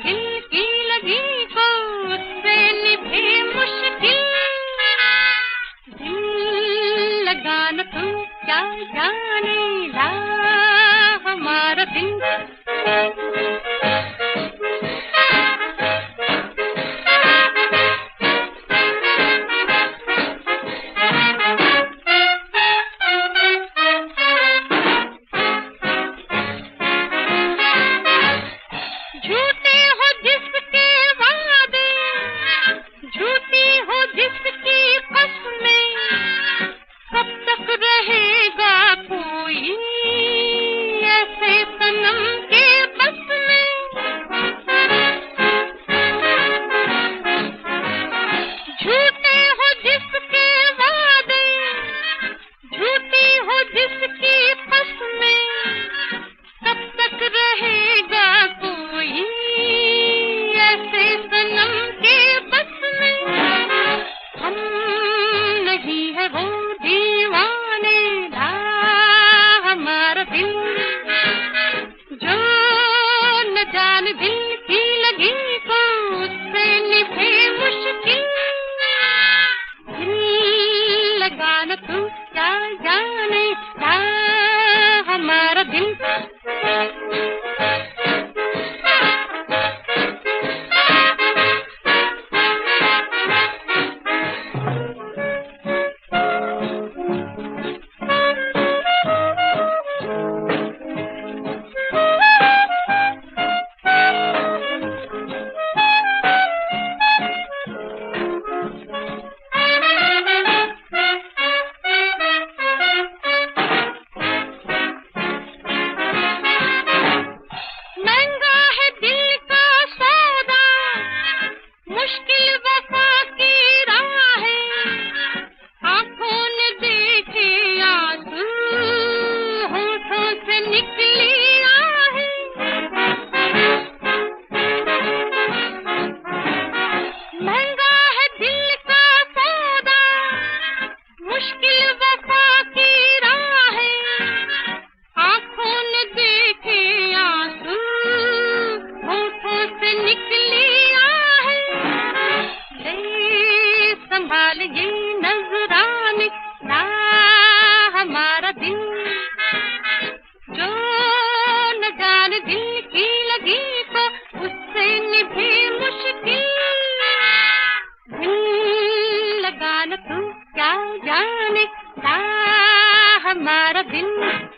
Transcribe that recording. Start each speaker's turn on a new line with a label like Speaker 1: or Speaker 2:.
Speaker 1: दिल की लगी को उससे निभे मुश्किल। दिल लगाना तू क्या जाने ला हमारा दिल। झूठे हो जिसके वादे, झूठी हो जिसकी कसमें, कब तक रहेगा कोई ऐसे सनम के बस में। झूठे हो जिसके वादे, झूठी हो जिसकी कसमें, कब तक रहेगा कोई ऐसे सनम के बस में। हम नहीं है वो दीवाने ला हमारा दिल, जो न जान दिल की लगी को उससे निभे मुश्किल। दिल लगाना तू क्या जाने ला हमारा दिल। महंगा है दिल का सौदा, मुश्किल वफा की राह है। आंखों ने देखे आंसू, होठों से निकली आहें। महंगा है दिल का सौदा, मुश्किल वफा की राह है। आंखों ने देखे आंसू, होठों से निकली आहें। ले संभाल ये नजराने ला हमारा दिल, जो न जाने दिल की लगी तो उससे निभे मुश्किल। दिल लगाना तू क्या जाने ला हमारा दिल।